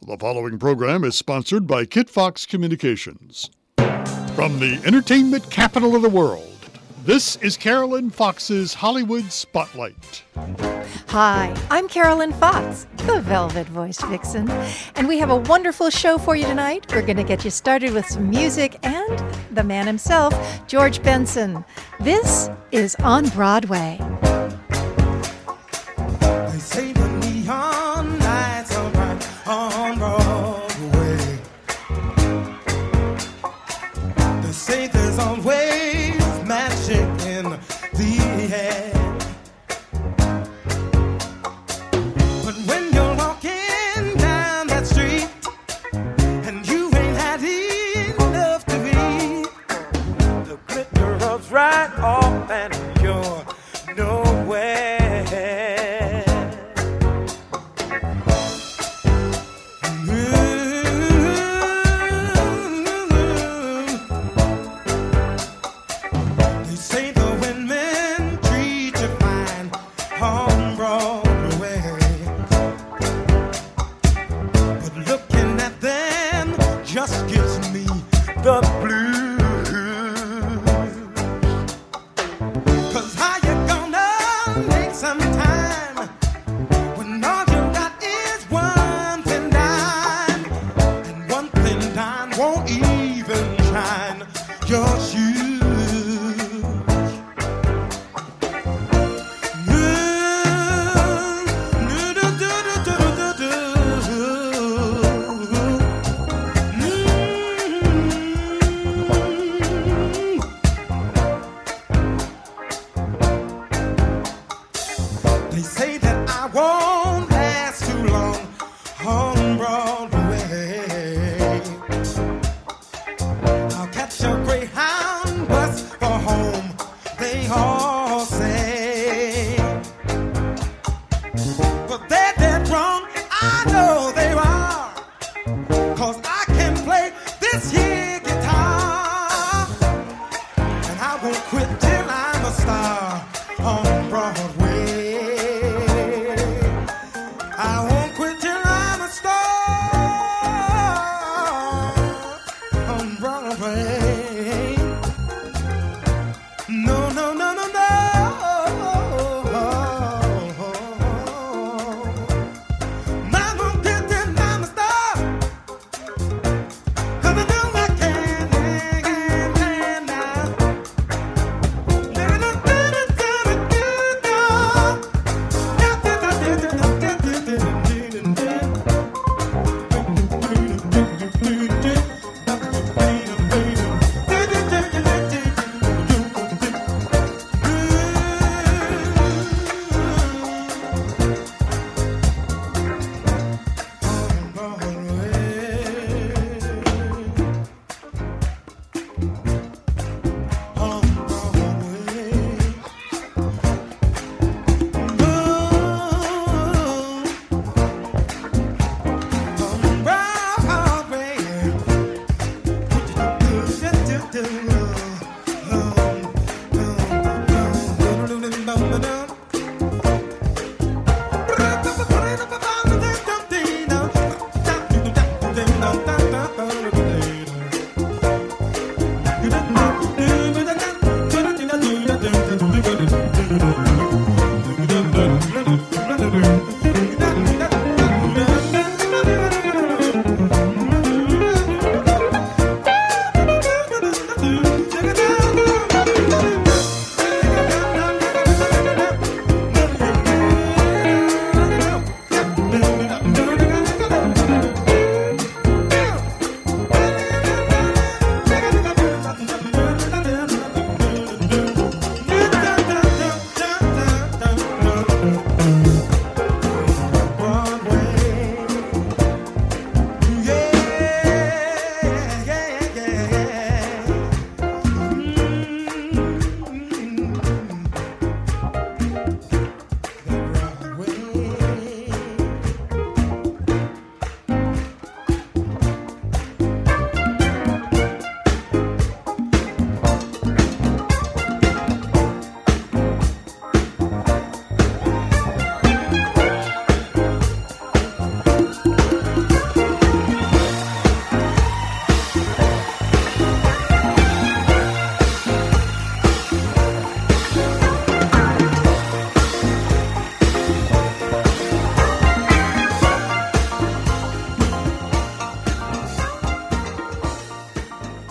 The following program is sponsored by Kit Fox Communications. From the entertainment capital of the world, this is Carolyn Fox's Hollywood Spotlight. Hi, I'm Carolyn Fox, the velvet-voiced vixen, and we have a wonderful show for you tonight. We're going to get you started with some music and the man himself, George Benson. This is On Broadway. They say the neon lights are bright on Broadway. They say there's always magic in the air. But when you're walking down that street and you ain't had enough to eat, the glitter rubs right off and you're no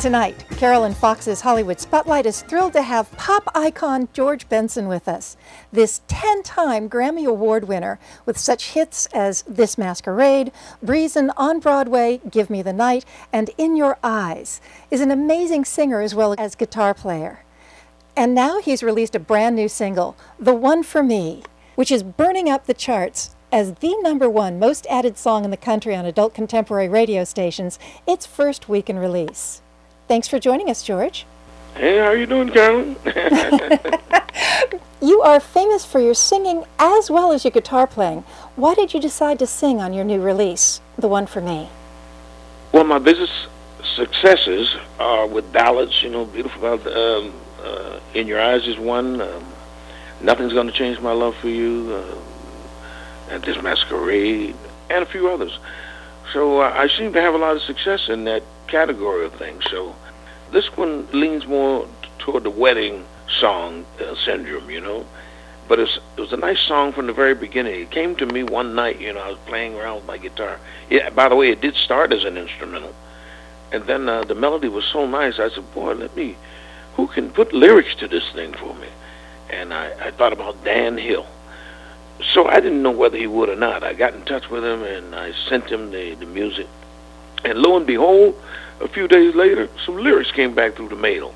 Tonight, Carolyn Fox's Hollywood Spotlight is thrilled to have pop icon George Benson with us. This 10-time Grammy Award winner with such hits as This Masquerade, Breezin' on Broadway, Give Me the Night, and In Your Eyes, is an amazing singer as well as guitar player. And now he's released a brand new single, The One for Me, which is burning up the charts as the #1 most added song in the country on adult contemporary radio stations its first week in release. Thanks for joining us, George. Hey, how you doing, Carolyn? You are famous for your singing as well as your guitar playing. Why did you decide to sing on your new release, The One for Me? Well, my business successes are with ballads, beautiful ballads. In Your Eyes is one. Nothing's Gonna Change My Love for You. And This Masquerade, and a few others. So I seem to have a lot of success in that category of things. So this one leans more toward the wedding song syndrome, But it was a nice song from the very beginning. It came to me one night, I was playing around with my guitar. Yeah, by the way, it did start as an instrumental. And then the melody was so nice, I said, boy, who can put lyrics to this thing for me? And I thought about Dan Hill. So I didn't know whether he would or not. I got in touch with him, and I sent him the music. And lo and behold, a few days later, some lyrics came back through the mail.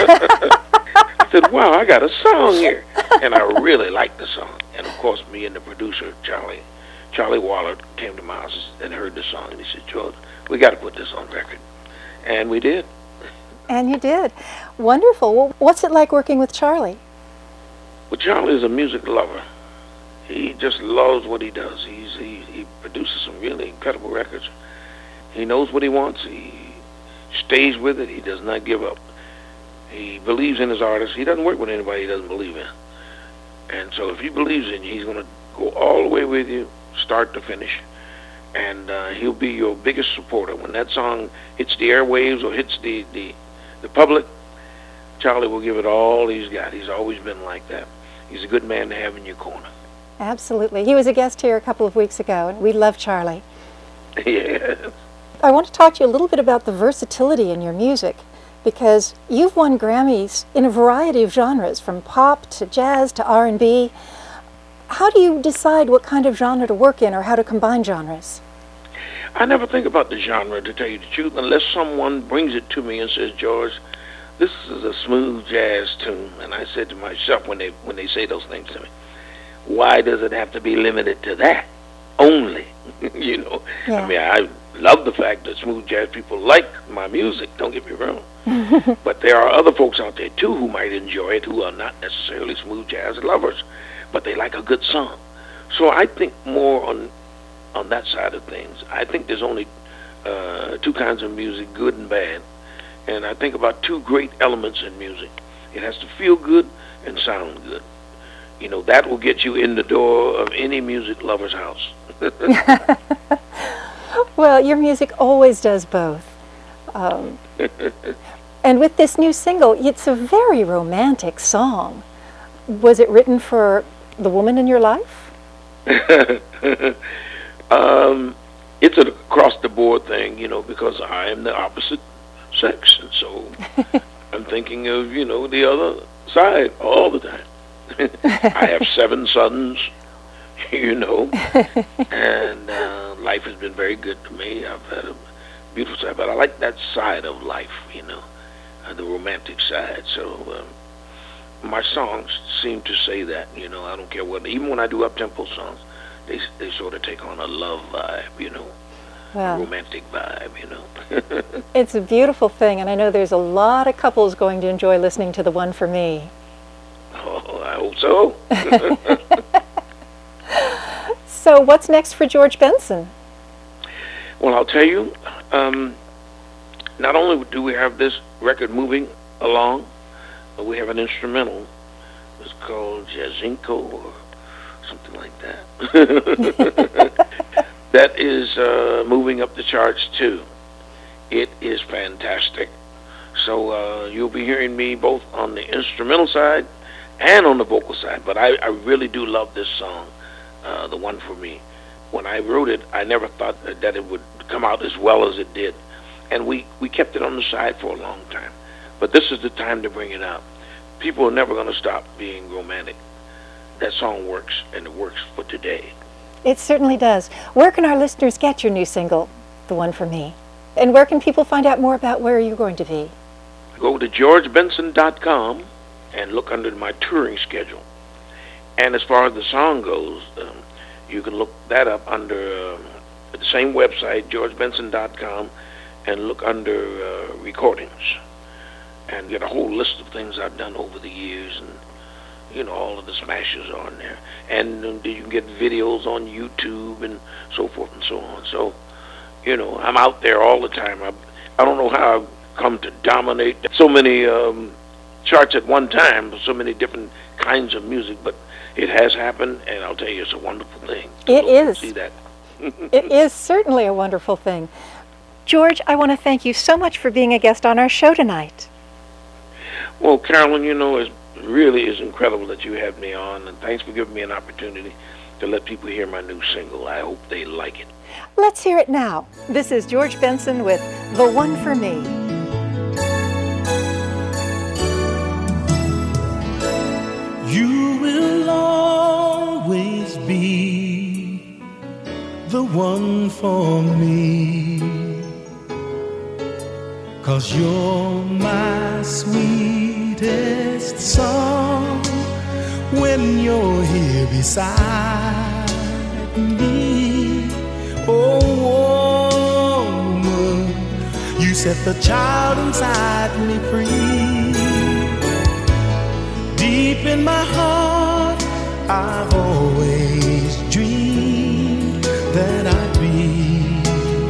I said, wow, I got a song here. And I really liked the song. And, of course, me and the producer, Charlie Waller, came to my house and heard the song. And he said, George, we got to put this on record. And we did. And you did. Wonderful. Well, what's it like working with Charlie? Well, Charlie is a music lover. He just loves what he does. He produces some really incredible records. He knows what he wants. He stays with it. He does not give up. He believes in his artists. He doesn't work with anybody he doesn't believe in. And so if he believes in you, he's going to go all the way with you, start to finish. And he'll be your biggest supporter. When that song hits the airwaves or hits the public, Charlie will give it all he's got. He's always been like that. He's a good man to have in your corner. Absolutely. He was a guest here a couple of weeks ago, and we love Charlie. Yeah. I want to talk to you a little bit about the versatility in your music, because you've won Grammys in a variety of genres, from pop to jazz to R&B. How do you decide what kind of genre to work in or how to combine genres? I never think about the genre, to tell you the truth, unless someone brings it to me and says, George, this is a smooth jazz tune. And I said to myself when they say those things to me, why does it have to be limited to that only? Yeah. I mean, I love the fact that smooth jazz people like my music, don't get me wrong. But there are other folks out there, too, who might enjoy it, who are not necessarily smooth jazz lovers, but they like a good song. So I think more on that side of things. I think there's only two kinds of music, good and bad. And I think about two great elements in music. It has to feel good and sound good. That will get you in the door of any music lover's house. Well, your music always does both. And with this new single, it's a very romantic song. Was it written for the woman in your life? It's an across-the-board thing, because I am the opposite sex. And so I'm thinking of, the other side all the time. I have 7 sons, and life has been very good to me. I've had a beautiful side, but I like that side of life, the romantic side. So my songs seem to say that, I don't care what, even when I do up-tempo songs, they sort of take on a love vibe, Wow. a romantic vibe, It's a beautiful thing, and I know there's a lot of couples going to enjoy listening to The One for Me. Oh, I hope so. So what's next for George Benson? Well, I'll tell you, not only do we have this record moving along, but we have an instrumental. It's called Jazinko or something like that. That is moving up the charts, too. It is fantastic. So you'll be hearing me both on the instrumental side and on the vocal side. But I really do love this song, The One for Me. When I wrote it, I never thought that it would come out as well as it did. and we kept it on the side for a long time. But this is the time to bring it out. People are never going to stop being romantic. That song works, and it works for today. It certainly does. Where can our listeners get your new single, The One For Me? And where can people find out more about where you're going to be? Go to georgebenson.com and look under my touring schedule. And as far as the song goes, you can look that up under the same website, georgebenson.com, and look under recordings. And get a whole list of things I've done over the years, and all of the smashes are on there. And you can get videos on YouTube and so forth and so on. So, I'm out there all the time. I don't know how I've come to dominate so many charts at one time, so many different kinds of music, but it has happened, and I'll tell you, it's a wonderful thing. It is. See that? It is certainly a wonderful thing. George, I want to thank you so much for being a guest on our show tonight. Well, Carolyn, it really is incredible that you had me on, and thanks for giving me an opportunity to let people hear my new single. I hope they like it. Let's hear it now. This is George Benson with The One For Me. You will always be the one for me, 'cause you're my sweetest song when you're here beside me. Oh, woman, you set the child inside me free. Deep in my heart, I've always dreamed that I'd be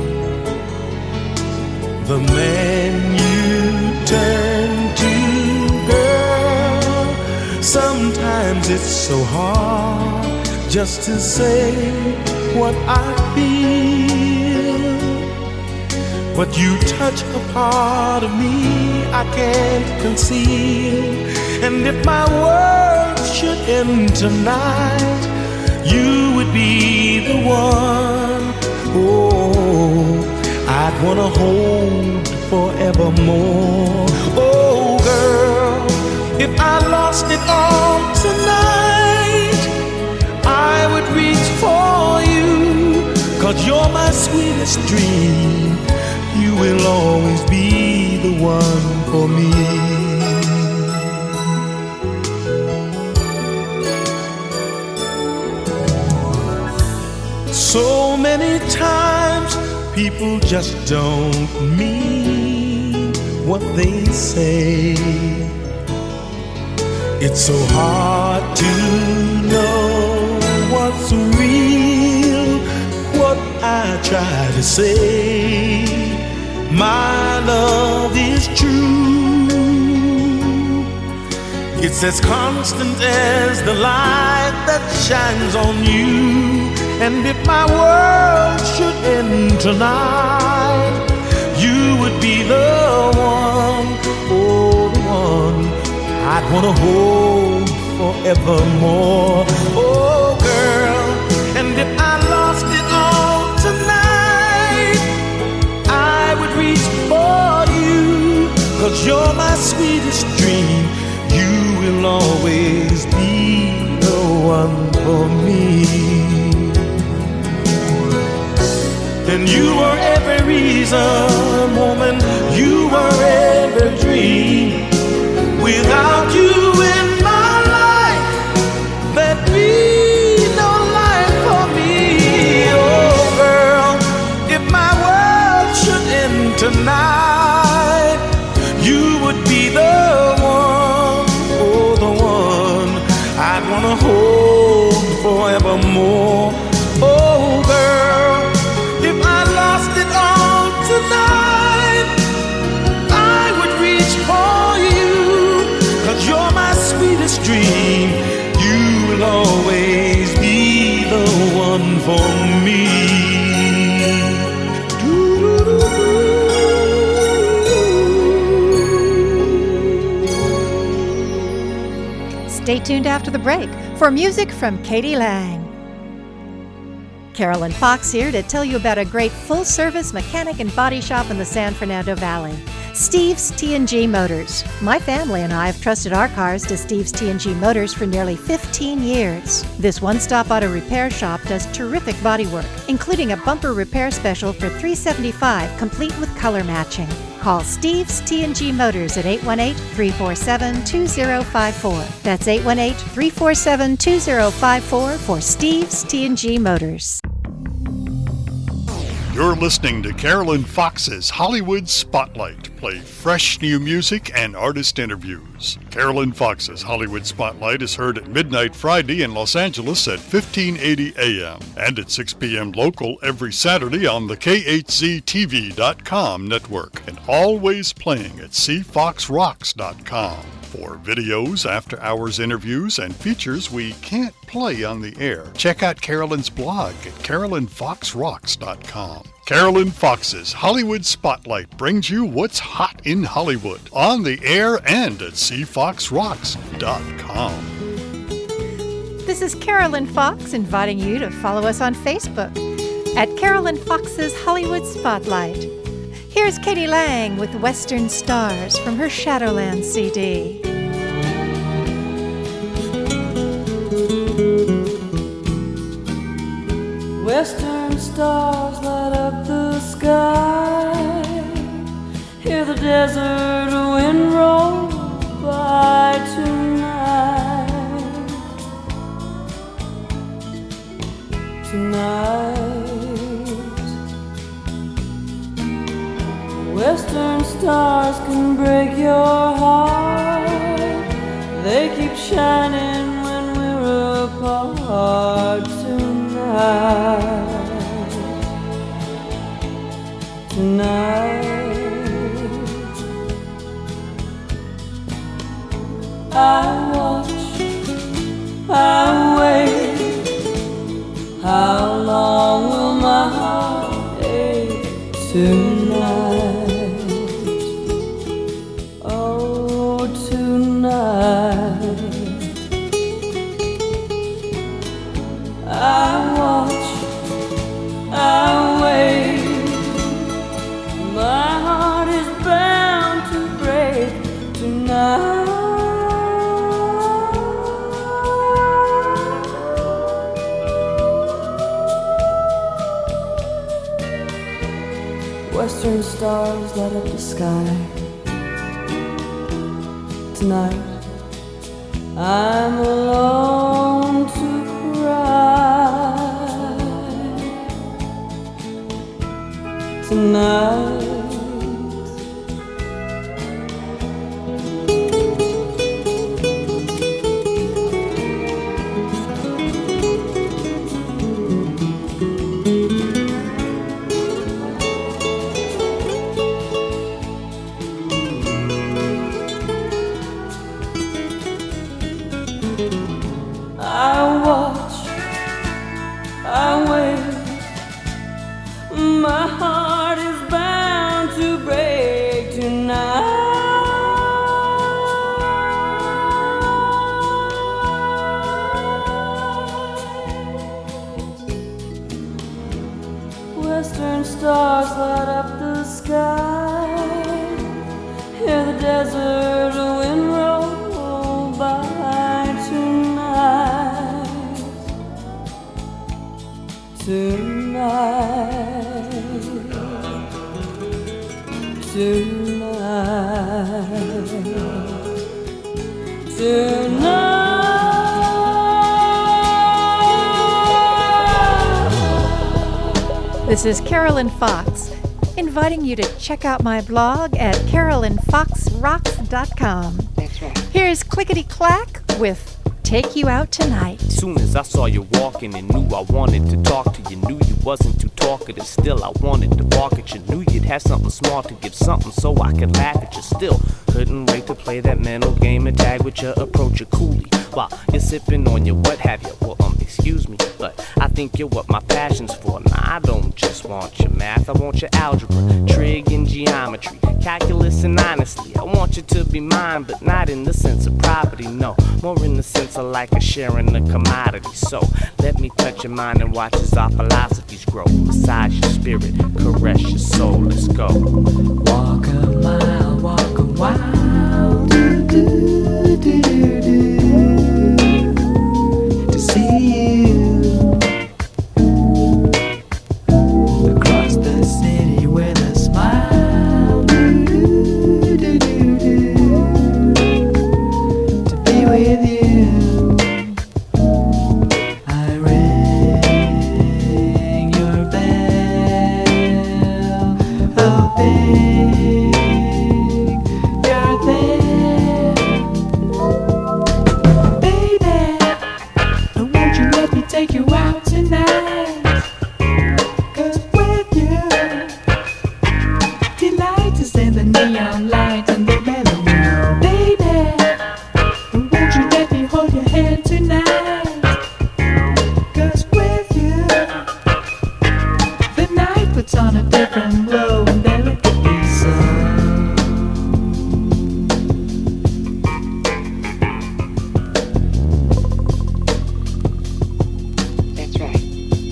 the man you turn to, girl. Sometimes it's so hard just to say what I feel, but you touch a part of me I can't conceal. And if my world should end tonight, you would be the one, oh, I'd wanna hold forevermore. Oh, girl, if I lost it all tonight, I would reach for you, 'cause you're my sweetest dream. You will always be the one for me. So many times people just don't mean what they say. It's so hard to know what's real, what I try to say. My love is true. It's as constant as the light that shines on you. And if my world should end tonight, you would be the one, oh, the one I'd wanna hold forevermore. Oh, girl, and if I lost it all tonight, I would reach for you, 'cause you're my sweetest dream. You will always be the one for me. And you were every reason, woman, you were every dream. Without you in my life, there'd be no life for me. Oh, girl, if my world should end tonight, you would be the one, oh, the one I'd wanna hold forevermore. Oh, girl, if I lost it all tonight, I would reach for you, 'cause you're my sweetest dream. You will always be the one for me. Stay tuned after the break for music from Katie Lang. Carolyn Fox here to tell you about a great full-service mechanic and body shop in the San Fernando Valley. Steve's T&G Motors. My family and I have trusted our cars to Steve's T&G Motors for nearly 15 years. This one-stop auto repair shop does terrific bodywork, including a bumper repair special for $375, complete with color matching. Call Steve's T&G Motors at 818-347-2054. That's 818-347-2054 for Steve's T&G Motors. You're listening to Carolyn Fox's Hollywood Spotlight. Play fresh new music and artist interviews. Carolyn Fox's Hollywood Spotlight is heard at midnight Friday in Los Angeles at 1580 a.m. and at 6 p.m. local every Saturday on the KHZTV.com network and always playing at cfoxrocks.com. For videos, after-hours interviews, and features we can't play on the air, check out Carolyn's blog at carolynfoxrocks.com. Carolyn Fox's Hollywood Spotlight brings you what's hot in Hollywood, on the air and at cfoxrocks.com. This is Carolyn Fox inviting you to follow us on Facebook at Carolyn Fox's Hollywood Spotlight. Here's Katie Lang with Western Stars from her Shadowland CD. Western stars light up the sky. Hear the desert wind roll by tonight. Tonight. Western stars can break your heart. They keep shining when we're apart tonight. Tonight. I watch, I wait. How long will my heart ache tonight? I watch, I wait. My heart is bound to break tonight. Western stars light up the sky. Tonight I'm alone to cry. Tonight I watch, I wait. My heart is bound to break tonight. Western stars light up the sky. Hear the desert wind roll by tonight. Tonight, tonight, tonight. This is Carolyn Fox, inviting you to check out my blog at carolynfoxrocks.com. That's right. Here's Clickety Clack with Take You Out Tonight. Soon as I saw you walking and knew I wanted to talk to you, knew you wasn't too talkative, still I wanted to bark at you, knew you'd have something smart to give something so I could laugh at you still. Couldn't wait to play that mental game and tag with your approach coolly while you're sipping on your what have you. Well, excuse me, but I think you're what my passion's for. Now, I don't just want your math, I want your algebra, trig and geometry, calculus and honestly, I want you to be mine, but not in the sense of property, no, more in the sense of like a sharing a commodity. So let me touch your mind and watch as our philosophies grow. Massage your spirit, caress your soul. Let's go. Walk a mile, walk a while, do do do do do, to see you across the city with a smile, do do do do do, to be with you. I ring your bell, hoping you're there. Baby, won't you let me take you out tonight? 'Cause with you, delight is in the neon light and the melody. Baby, won't you let me hold your hand tonight? 'Cause with you, the night puts on a different glow and there it could be so. That's right.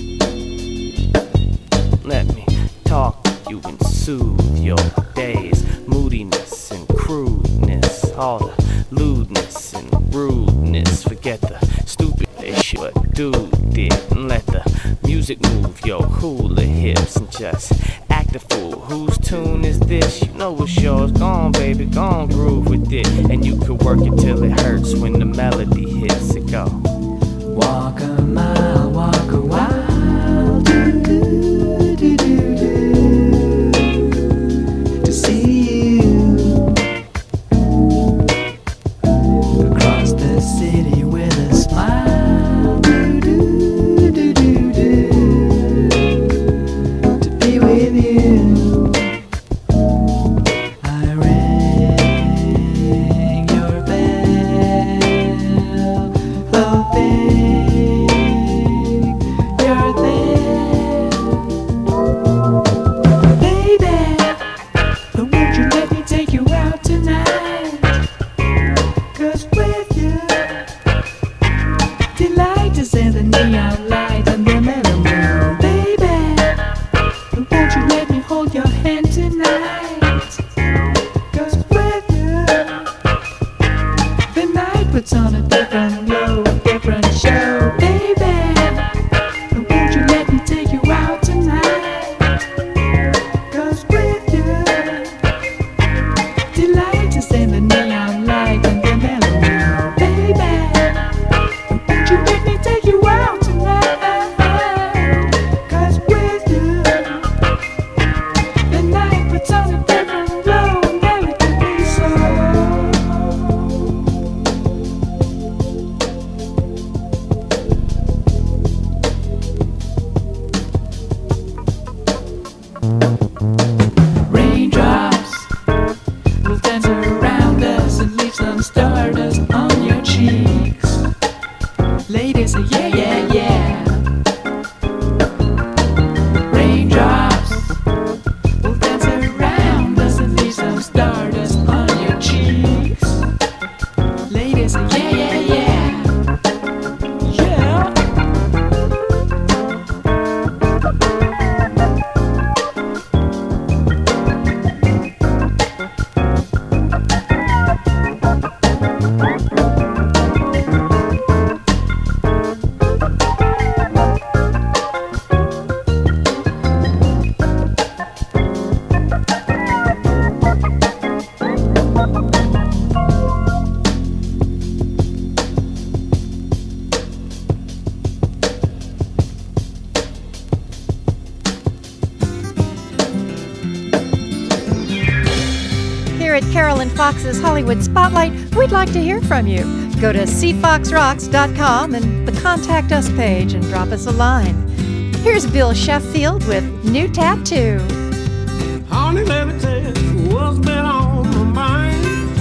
Let me talk to you and soothe your days, moodiness and crudeness, all the lewdness and rudeness. Forget the stupid issue a dude did and let the music move your hula hips and just act a fool. Whose tune is this? You know it's yours. Go on, baby, go on, groove with it, and you can work it till it hurts when the melody hits it. Go. Walk a mile, walk a while, do do do do do, to see you across the city with a smile, do do do do do, to be with you. I ring your bell, hoping you're there. Baby, won't you let me take you out tonight? 'Cause with you, delight is in the neon light and the melody. Baby, won't you let me hold your hand tonight? 'Cause with you, the night puts on a different glow, a different show. Baby, won't you let me take you out tonight? 'Cause with you, delight is in the neon light and the melody. Baby, won't you let me take you out tonight? 'Cause with you, the night puts on a different glow and there it could be so. Raindrops will dance around us and leave some stardust on your cheeks. Ladies say yeah, yeah, yeah. Raindrops will dance around us and leave some stardust on your cheeks. Ladies say yeah, yeah, yeah. Yeah. Here at Carolyn Fox's Hollywood Spotlight, we'd like to hear from you. Go to cfoxrocks.com and the Contact Us page and drop us a line. Here's Bill Sheffield with New Tattoo. Honey, let me tell you what's been on my mind.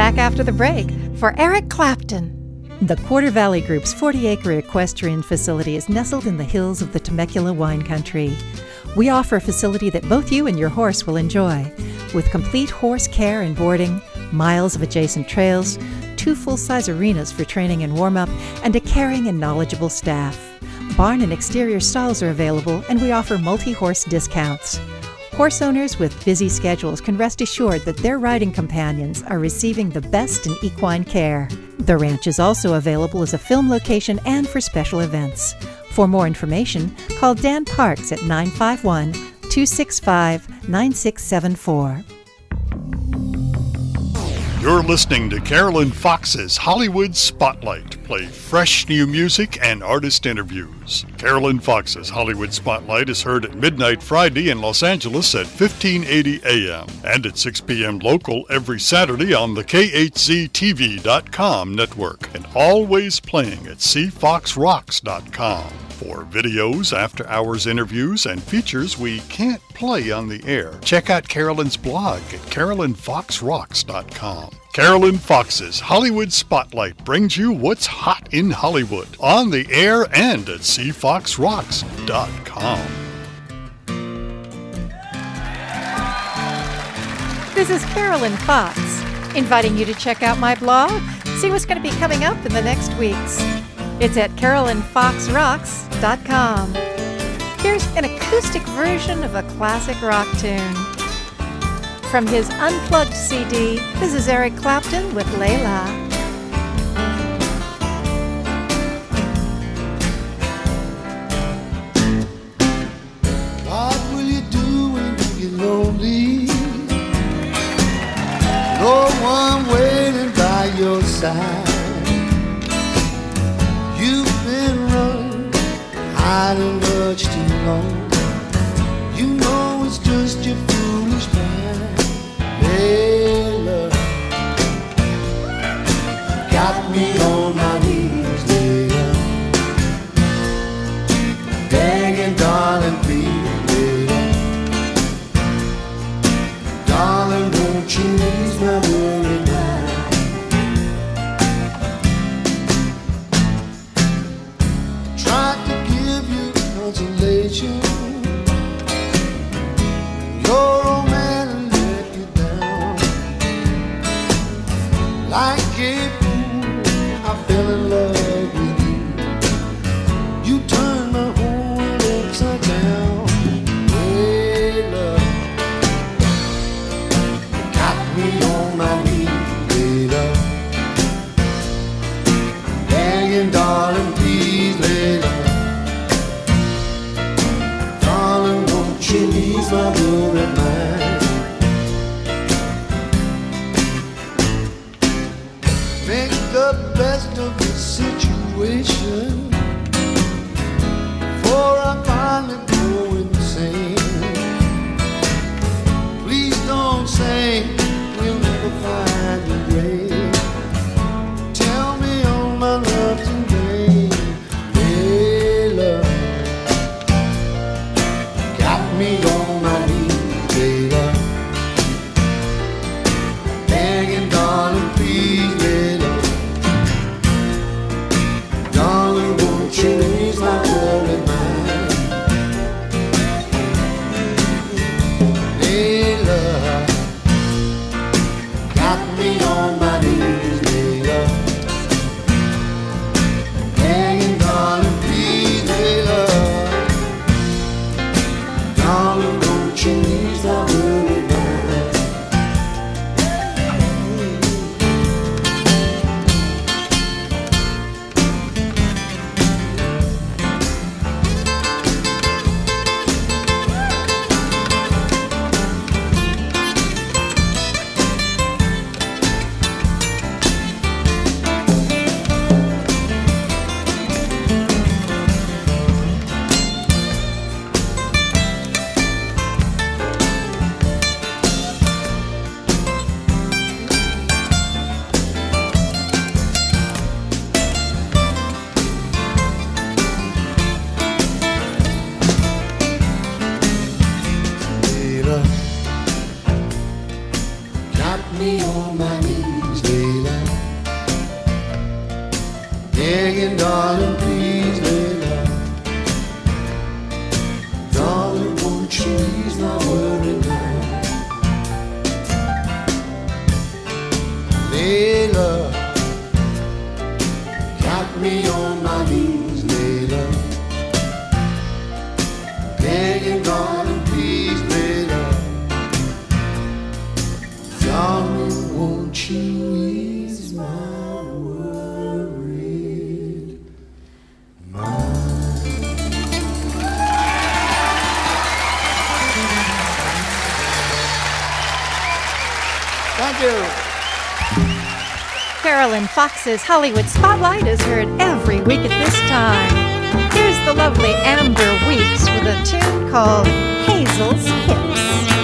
back after the break for Eric Clapton. The Quarter Valley Group's 40-acre equestrian facility is nestled in the hills of the Temecula wine country. We offer a facility that both you and your horse will enjoy, with complete horse care and boarding, miles of adjacent trails, 2 full-size arenas for training and warm-up, and a caring and knowledgeable staff. Barn and exterior stalls are available, and we offer multi-horse discounts. Horse owners with busy schedules can rest assured that their riding companions are receiving the best in equine care. The ranch is also available as a film location and for special events. For more information, call Dan Parks at 951-265-9674. You're listening to Carolyn Fox's Hollywood Spotlight. Play fresh new music and artist interviews. Carolyn Fox's Hollywood Spotlight is heard at midnight Friday in Los Angeles at 1580 a.m. and at 6 p.m. local every Saturday on the KHZTV.com network and always playing at cfoxrocks.com. For videos, after-hours interviews, and features we can't play on the air, check out Carolyn's blog at carolynfoxrocks.com. Carolyn Fox's Hollywood Spotlight brings you what's hot in Hollywood, on the air and at cfoxrocks.com. This is Carolyn Fox, inviting you to check out my blog, see what's going to be coming up in the next weeks. It's at carolynfoxrocks.com. Here's an acoustic version of a classic rock tune. From his Unplugged CD, this is Eric Clapton with Layla. What will you do when you get lonely? No one waiting by your side. You've been running, hiding much too long. You know it's just your foolish mind. Layla, got me on my knees, Layla, begging, darling, please, Layla, darling, won't you ease my worry mind? Tried to give you consolation. Your old man let you down. Like a fool, I fell in love with you. You turned my whole world upside down. Layla, got me on my knees, Layla, begging, darling, please, Layla, darling, won't you ease my worried mind? Make the best of the situation, for I finally go insane. Please don't say we'll never find a grave. Tell me all my love's in vain. Layla, got me on my knees, Layla, begging, darling, please, Layla, darling, begging, darling, please, Layla. Darling, won't you ease my worry now? Layla, got me on my knees, Layla. Begging, darling, please, Layla. Darling, won't you ease my worried mind? Thank you. Carolyn Fox's Hollywood Spotlight is heard every week at this time. Here's the lovely Amber Weeks with a tune called Hazel's Hips.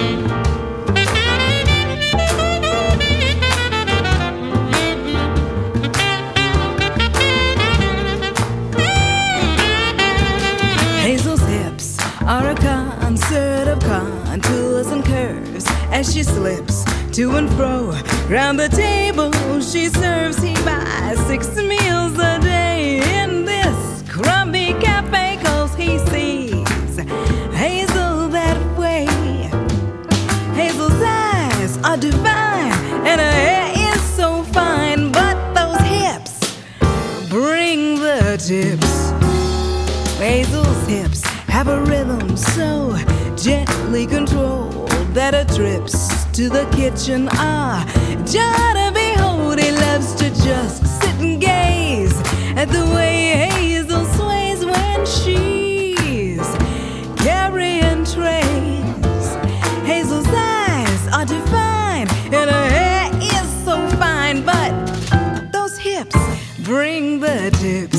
Hazel's hips are a concert of contours and curves as she slips to and fro round the table she serves. He buys 6 meals a day in this crumby cafe 'cause he sees Hazel that way. Hazel's eyes are divine and her hair is so fine, but those hips bring the tips. Hazel's hips have a rhythm so gently controlled that her trips to the kitchen are joy to behold. He loves to just sit and gaze at the way Hazel sways when she's carrying trays. Hazel's eyes are divine and her hair is so fine, but those hips bring the tips.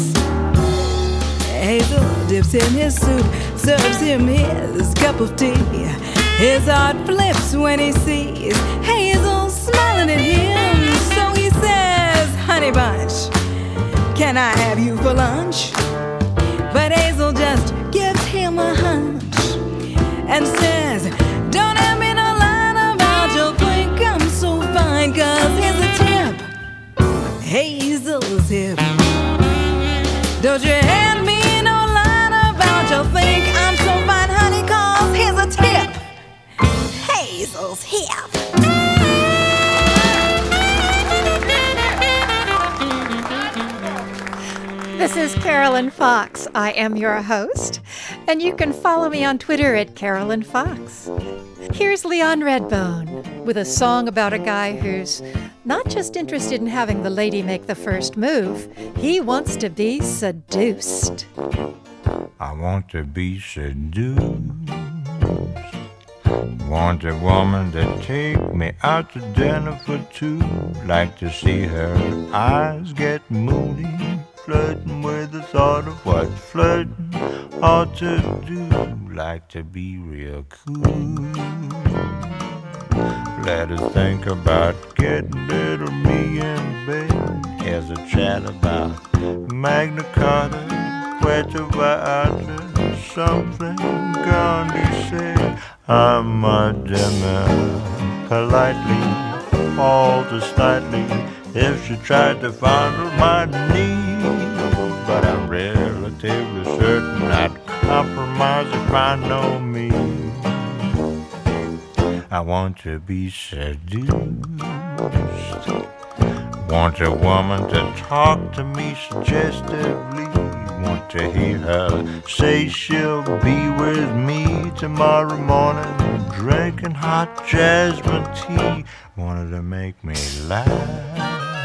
Hazel dips in his soup, serves him his cup of tea. His heart flips when he sees Hazel smiling at him. So he says, honey bunch, can I have you for lunch? But Hazel just gives him a hunch and says, don't have me no line about you'll think I'm so fine, 'cause here's a tip, Hazel's hip. Don't you hand me no line about you'll think I'm so fine, honey, 'cause here's a tip, Hazel's hip. This is Carolyn Fox. I am your host, and you can follow me on Twitter at Carolyn Fox. Here's Leon Redbone with a song about a guy who's not just interested in having the lady make the first move, he wants to be seduced. I want to be seduced. Want a woman to take me out to dinner for two. Like to see her eyes get moody, flirting with the thought of what flirting ought to do. Like to be real cool. Let us think about getting little me in bed. Here's a chat about Magna Carta, Puerto Vallarta, something Gandhi said. I'm a dimmer, politely, falter slightly, if she tried to fondle my knee. But I'm relatively certain I'd compromise if I know me. I want to be seduced. Want a woman to talk to me suggestively. Want to hear her say she'll be with me tomorrow morning, drinking hot jasmine tea. Wanted to make me laugh,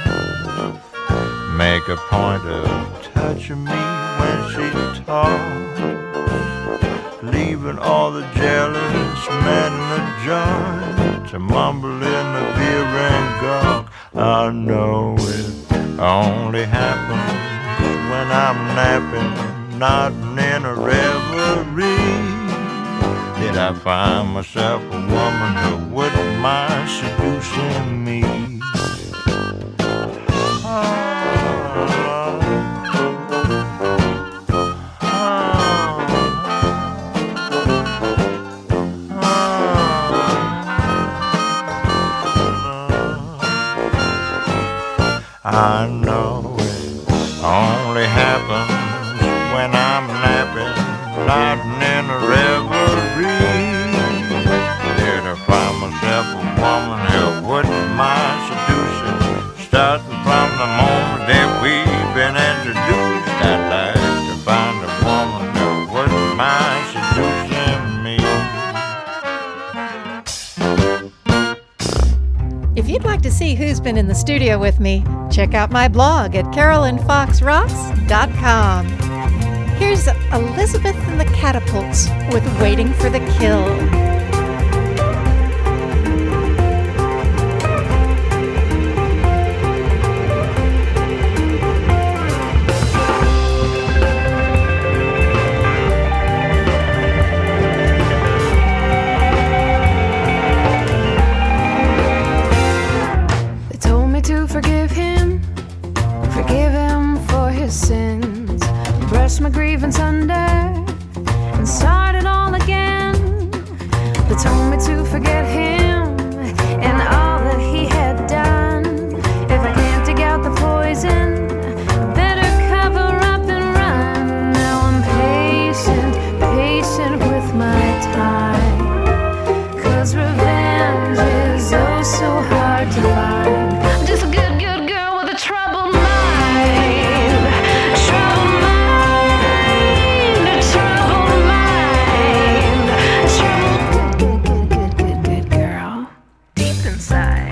make a point of touching me when she talks, leaving all the jealous men in the joint to mumble in the beer and gawk. I know it only happens when I'm napping, nodding in a reverie. Did I find myself a woman who wouldn't mind seducing me? I know it only been in the studio with me. Check out my blog at CarolynFoxRocks.com. Here's Elizabeth and the Catapults with Waiting for the Kill. Forgive him for his sins. Brush my grievance under and start it all again. They told me to forget him and all that he had done. If I can't dig out the poison, better cover up and run. Now I'm patient with my time, 'cause revenge is oh so hard to find. I'm just a good girl with a troubled mind. Troubled mind. Troubled mind. Troubled good girl. Deep inside.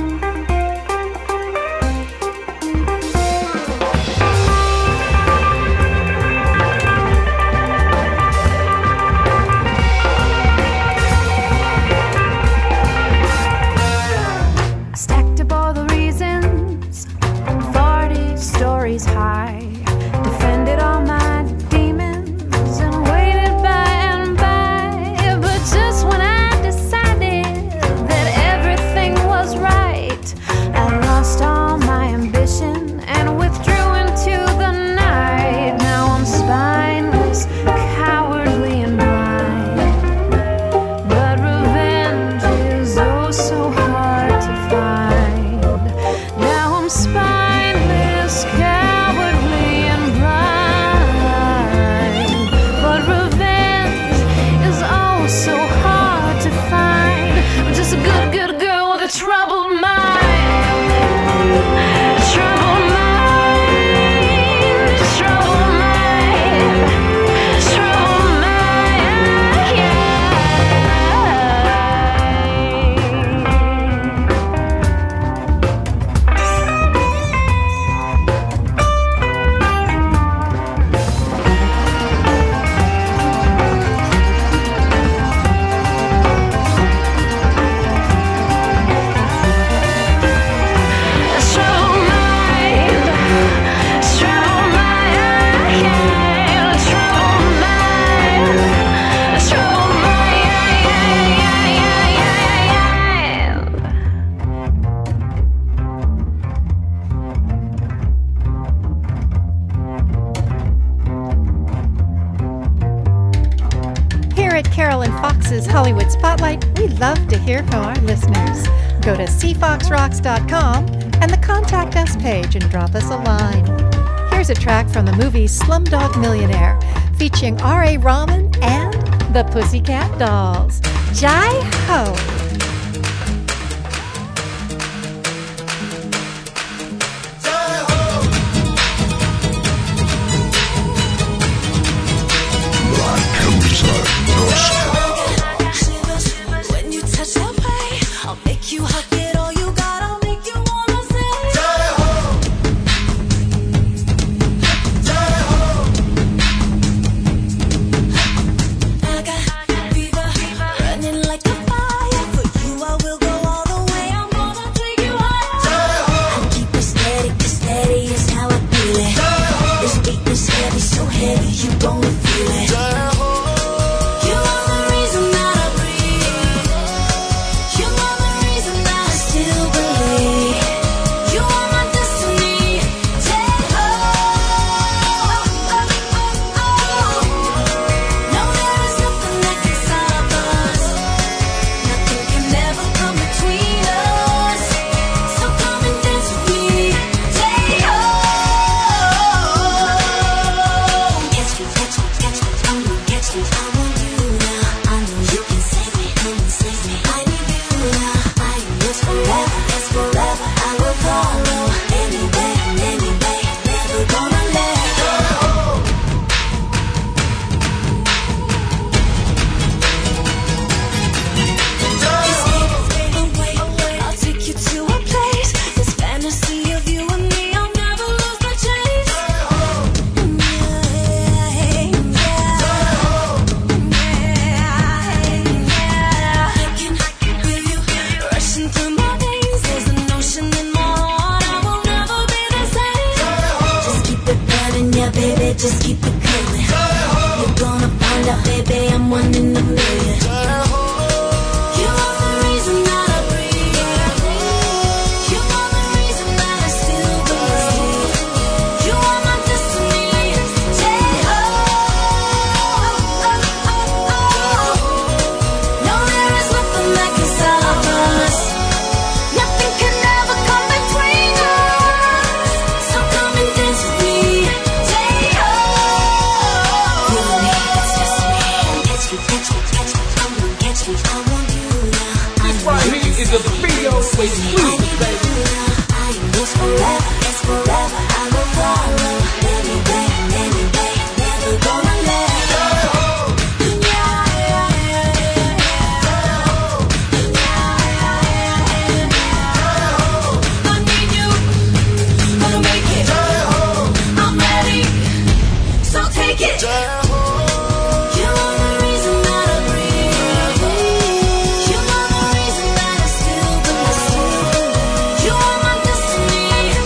Stacked up all the reasons, 40 stories high, defended all my demons and waited by and by. But just when I decided that everything was right, I lost all my ambition and withdrew into the night. Now I'm spineless, cowardly and blind, but revenge is oh so hard to find. Now I'm spineless, cowardly and blind, but revenge is oh so hard to find. I'm just a good girl with a troubled mind. Troubled mind. Troubled mind. Troubled mind. Yeah. Troubled mind. Troubled mind. Yeah. Troubled mind. Troubled Here at Carolyn Fox's Hollywood Spotlight, we love to hear from our listeners. Go to cfoxrocks.com and the Contact Us page and drop us a line. Here's a track from the movie Slumdog Millionaire, featuring R.A. Rahman and the Pussycat Dolls. Jai Ho! When you touch that way, I'll make you hug it all you got. I'll make you wanna say Jai-ho! Jai-ho! I got fever, running like a fire. For you I will go all the way. I'm gonna take you higher. Jai-ho! I keep it steady is how I feel it. Jai-ho! This beat is heavy, so heavy you gonna feel it. Jai-ho! You are the reason that I breathe. You are the reason that I still believe. You are my destiny. Jai-ho! No, there is nothing that can stop us. Nothing can ever come between us. So come and dance with me. Jai-ho! Catch me, come out, baby, just keep it coming. You're gonna find out, baby, I'm one in a million. You are the reason that I breathe. You are the reason that I still believe. You are my destiny. No, there is nothing that can stop us. Nothing can ever come between us. So come and dance with me. You and me, it's just me. Catch me, catch me, catch me. I'm gonna catch me. I want you now. This right here is a video exclusive, baby. I am yours forever. It's forever. I will follow. Anyway, anyway, never gonna let go. I need you. Gonna make it. I'm ready. So take it. You are the reason that I breathe. You are the reason that I still believe. You are my destiny.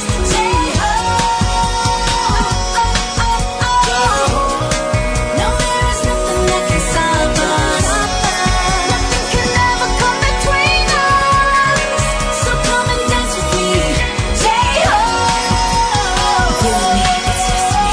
No, there is nothing that can stop us. Nothing can ever come between us. So come and dance with me. You and me, it's just me.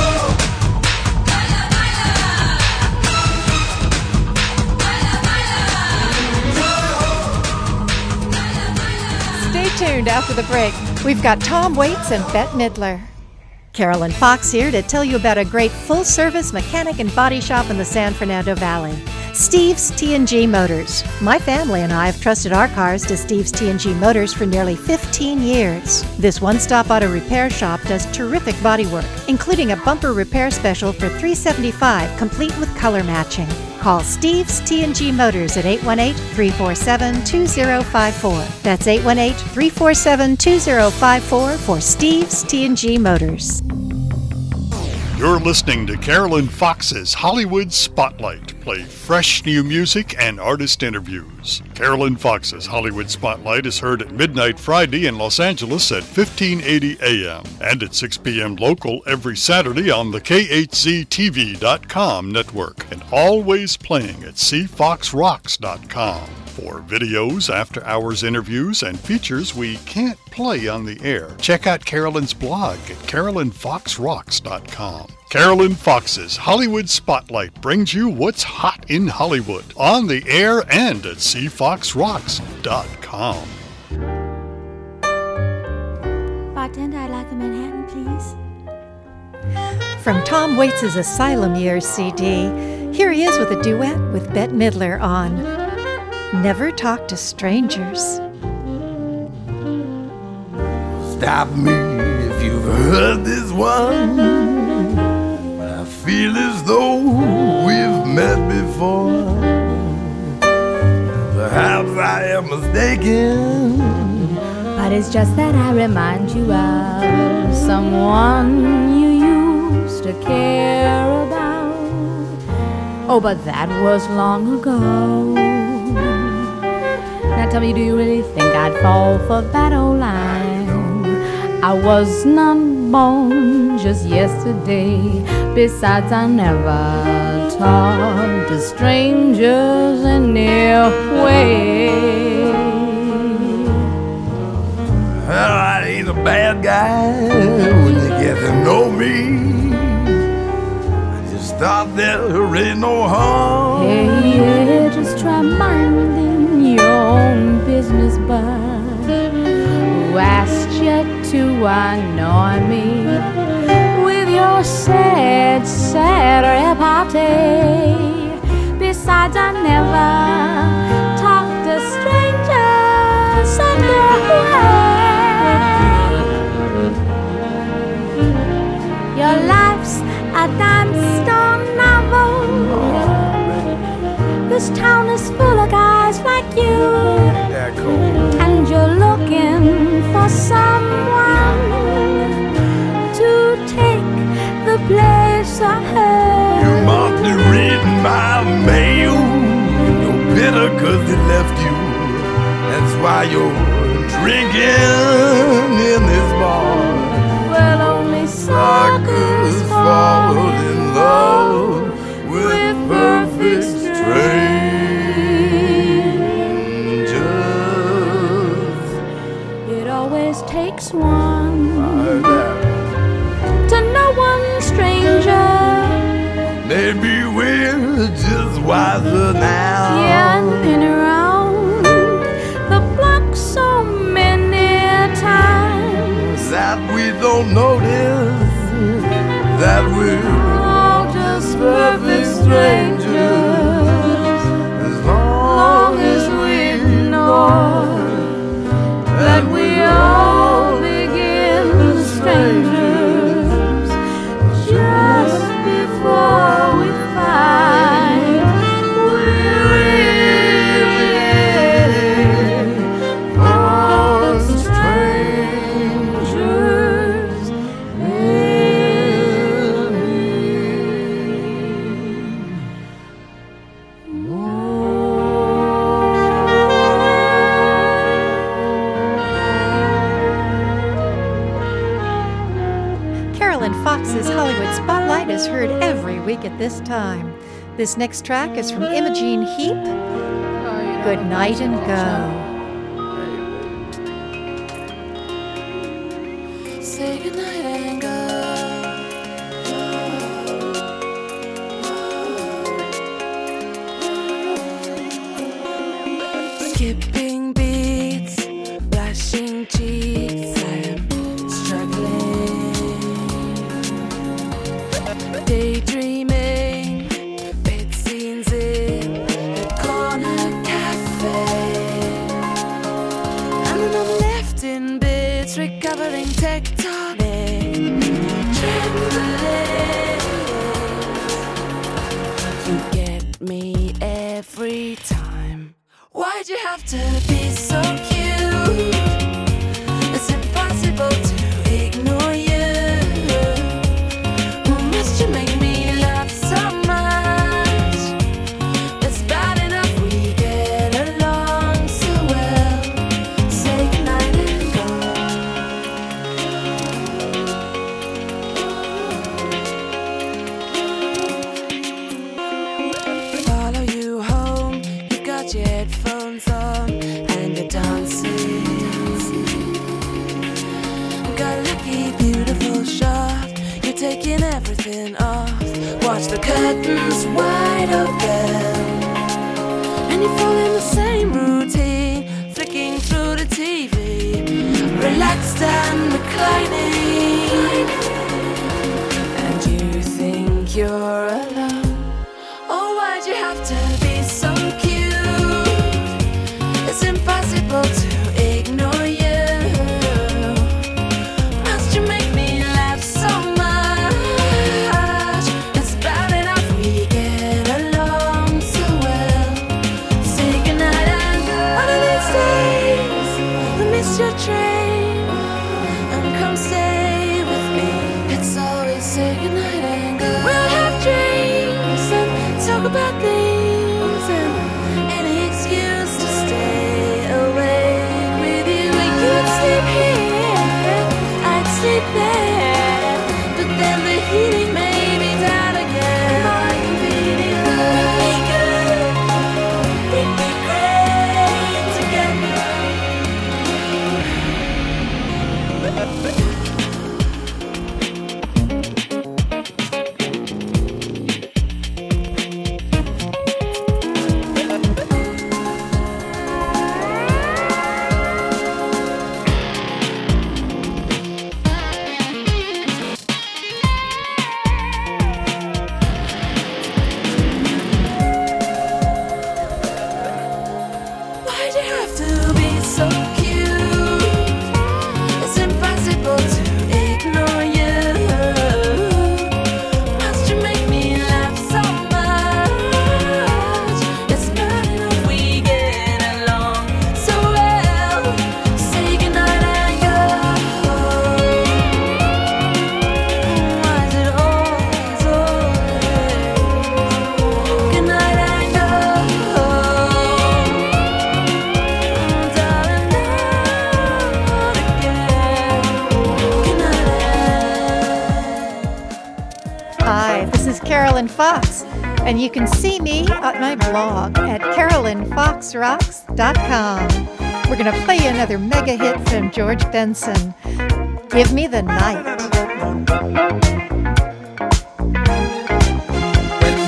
Stay tuned after the break. We've got Tom Waits and Bette Midler. Carolyn Fox here to tell you about a great full-service mechanic and body shop in the San Fernando Valley. Steve's T&G Motors. My family and I have trusted our cars to Steve's T&G Motors for nearly 15 years. This one-stop auto repair shop does terrific body work, including a bumper repair special for $375, complete with color matching. Call Steve's T&G Motors at 818-347-2054. That's 818-347-2054 for Steve's T&G Motors. You're listening to Carolyn Fox's Hollywood Spotlight. Play fresh new music and artist interviews. Carolyn Fox's Hollywood Spotlight is heard at midnight Friday in Los Angeles at 1580 a.m. and at 6 p.m. local every Saturday on the KHZTV.com network and always playing at cfoxrocks.com. For videos, after-hours interviews, and features we can't play on the air, check out Carolyn's blog at carolynfoxrocks.com. Carolyn Fox's Hollywood Spotlight brings you what's hot in Hollywood, on the air and at cfoxrocks.com. Bartender, I'd like a Manhattan, please. From Tom Waits' Asylum Years CD, here he is with a duet with Bette Midler on Never Talk to Strangers. Stop me if you've heard this one. But I feel as though we've met before. Perhaps I am mistaken, But it's just that I remind you of someone you used to care about. Oh, but that was long ago. Now tell me, do you really think I'd fall for that old line? I was not born just yesterday. Besides, I never talk to strangers anyway. Well, I ain't a bad guy when you get to know me. I just thought there ain't no harm. Hey, just try minding your own business, bud. Who asked you to annoy me with your sad, sad repartee? Besides, I never talk to strangers anyway. Your life's a dime store novel. This town is full of guys like you, and you're looking for someone to take the place I had. You must be reading my mail. You're bitter 'cause they left you. That's why you're drinking in this bar. Well, only suckers fall maybe we're just wiser now. Yeah, I've been around the block so many times that we don't notice that we're all just perfect strangers. as long as we know that we all begin strangers just before we find we're really all strangers. Carolyn Fox's Hollywood Spotlight is heard every week at this time. This next track is from Imogene Heap, Good Night and Go. Say goodnight and go. Skipping beats, blushing cheeks, I'm struggling. Daydreaming, bed scenes in the corner cafe. And then I'm left in bits, recovering tectonic trembling. You get me every time. Why'd you have to be so cute? It's impossible to ignore you. Must you make me laugh so much? It's bad enough we get along so well. Say goodnight and go. Follow you home, you've got your headphones on and you're dancing. Got a lucky, beautiful shot. You're taking everything off. Watch the curtains wide open, and you fall in the same routine, flicking through the TV, relaxed and reclining. And you think you're alone. Oh, why'd you have to be so cute? It's impossible to ignore you. Must you make me laugh so much? It's bad enough we get along so well. Say goodnight and go. One of these days I'll miss your train and come stay with me. It's always say goodnight and go. We'll have drinks and talk about things and any excuse to stay awake with you. You'd sleep here, I'd sleep there, but then the heating made me down again. More convenient. We'd be good, we'd be great together. Why'd you have to be so cute? It's impossible to ignore you. Must you make me laugh so much? It's bad enough we get along so well. Say goodnight and go. Why is it always goodnight and go? Darling, not again. Goodnight Hi, this is Carolyn Fox, and you can see me at my blog at carolynfoxrocks.com. We're going to play you another mega hit from George Benson, Give Me the Night. When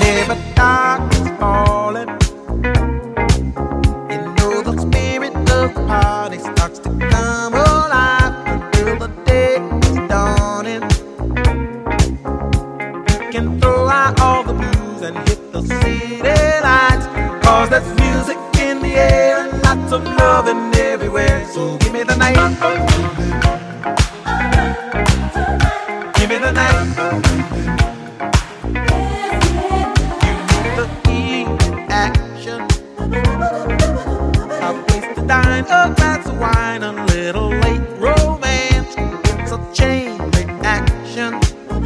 can throw out all the blues and hit the city lights. Cause there's music in the air and lots of loving everywhere. So give me the night. Give me the night. Action. A place to dine, a glass of wine, a little late romance. It's a chain reaction.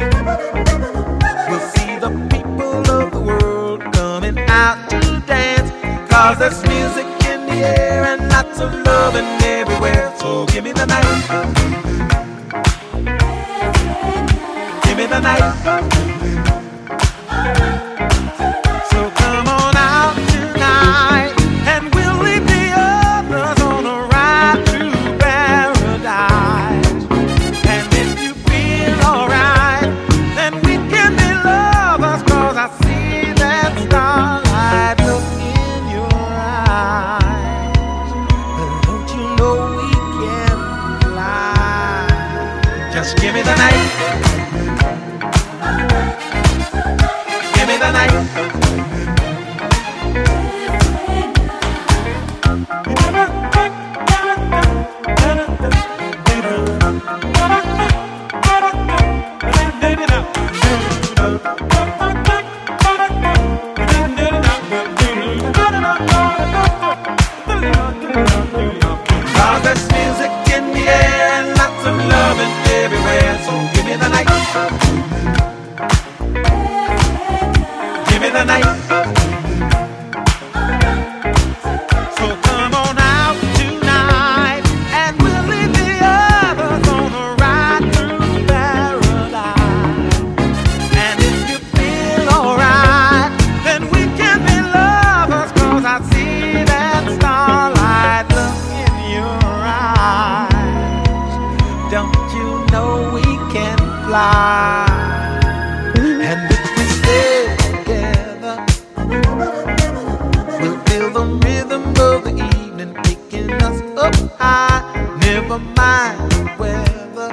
We'll see the people of the world coming out to dance. Cause there's music in the air and lots of loving everywhere. So give me the night. Give me the night. Give me the night. Give me the night. Cause there's music in the air and lots of loving everywhere. So give me the night. Give me the night. So come on out tonight and we'll leave the others on a ride through paradise. And if you feel alright, then we can be lovers. Cause I see that starlight look in your eyes. Don't you know we can fly? And if we stay together, we'll feel the rhythm of the evening taking us up high. Never mind the weather,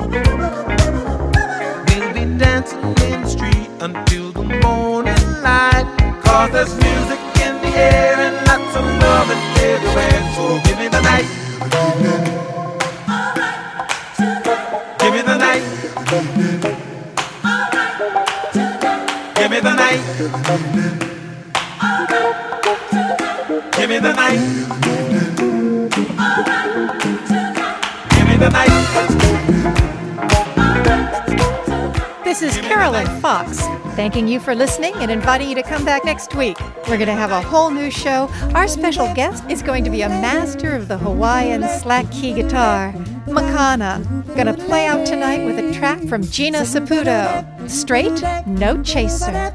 we'll be dancing in the street until the morning light. Cause there's music in the air and lots of loving everywhere. So give me the night. Give me the night. Give me the night. Give me the night. Give me the night. This is Carolyn Fox, thanking you for listening and inviting you to come back next week. We're going to have a whole new show. Our special guest is going to be a master of the Hawaiian slack key guitar, Makana. Going to play out tonight with a track from Gina Saputo, Straight, No Chaser.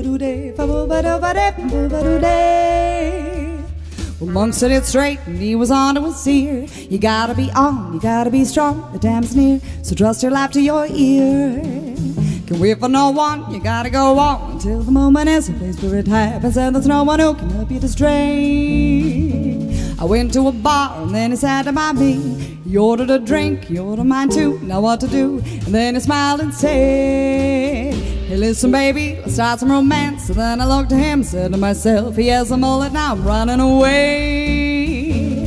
Well, Monk said it straight and he was on to his seer. You gotta be on, you gotta be strong, the time's near, so trust your life to your ear. Can wait for no one, you gotta go on until the moment is a place where it happens, and there's no one who can help you to stray. I went to a bar and then he sat by me. He ordered a drink, he ordered mine too. Now what to do? And then he smiled and said, hey, listen, baby, let's start some romance. And then I looked at him and said to myself, he has a mullet, now I'm running away.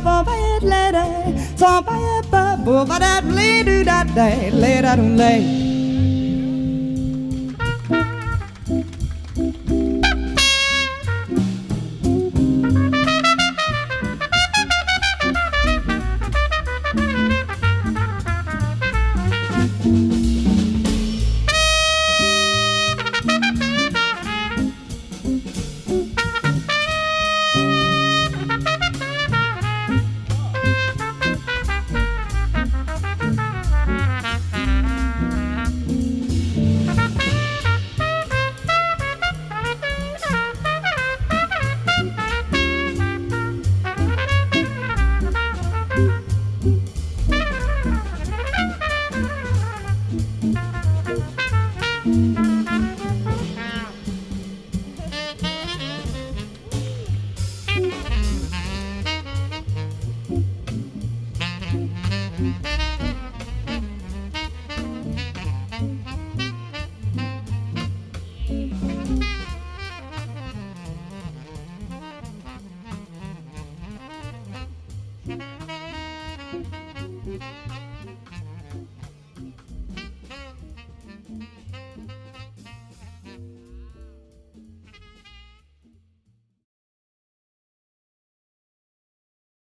Later,